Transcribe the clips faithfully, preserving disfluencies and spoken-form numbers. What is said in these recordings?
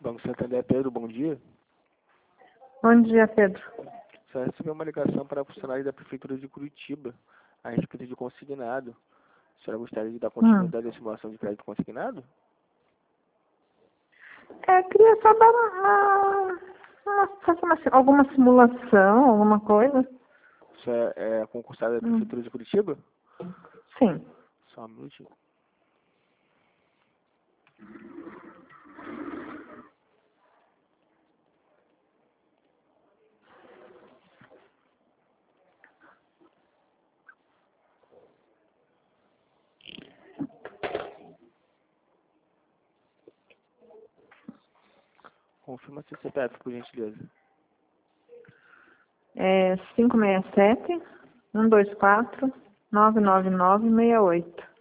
Banco Santander, Pedro, bom dia. Bom dia, Pedro. Só recebeu uma ligação para funcionário da Prefeitura de Curitiba a respeito de consignado. A senhora gostaria de dar continuidade Hum. à simulação de crédito consignado? É, queria só dar uma, uma, fazer uma, alguma simulação, alguma coisa. Você é, é concursado da Hum. Prefeitura de Curitiba? Sim. Só um minutinho. Confirma seu C P F, por gentileza. É cinco seis sete, um dois quatro, nove nove nove, seis oito.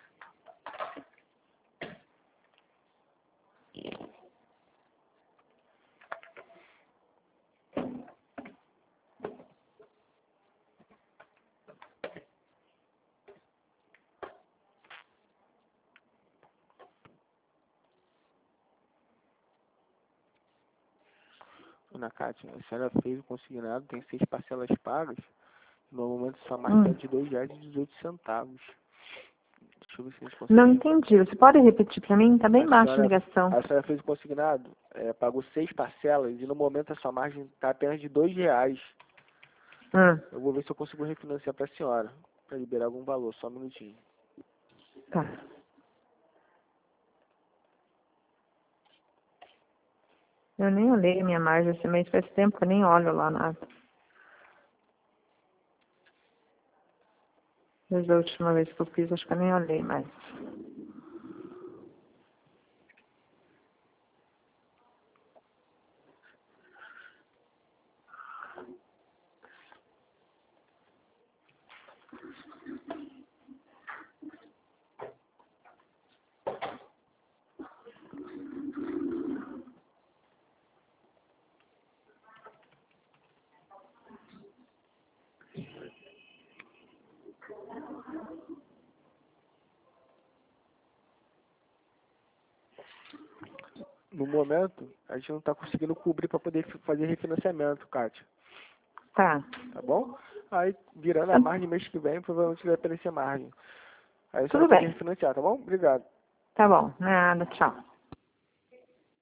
Dona Cátia, a senhora fez o consignado, tem seis parcelas pagas. No momento, sua margem Hum. está de dois reais e dezoito centavos. Deixa eu ver se a gente Não consegue. entendi. Você pode repetir para mim? Tá bem A baixa a senhora, ligação. a senhora fez o consignado, é, pagou seis parcelas e no momento a sua margem está apenas de dois reais. Hum. Eu vou ver se eu consigo refinanciar para a senhora, para liberar algum valor. Só um minutinho. Tá. Eu nem olhei a minha margem esse mês, faz tempo que eu nem olho lá nada. Desde a última vez que eu fiz, acho que eu nem olhei mais. No momento, a gente não está conseguindo cobrir para poder fi- fazer refinanciamento, Kátia. Tá. Tá bom? Aí, virando a margem mês que vem, provavelmente vai aparecer margem. Aí a senhora Tudo pode bem. refinanciar, tá bom? Obrigado. Tá bom. Nada. Tchau.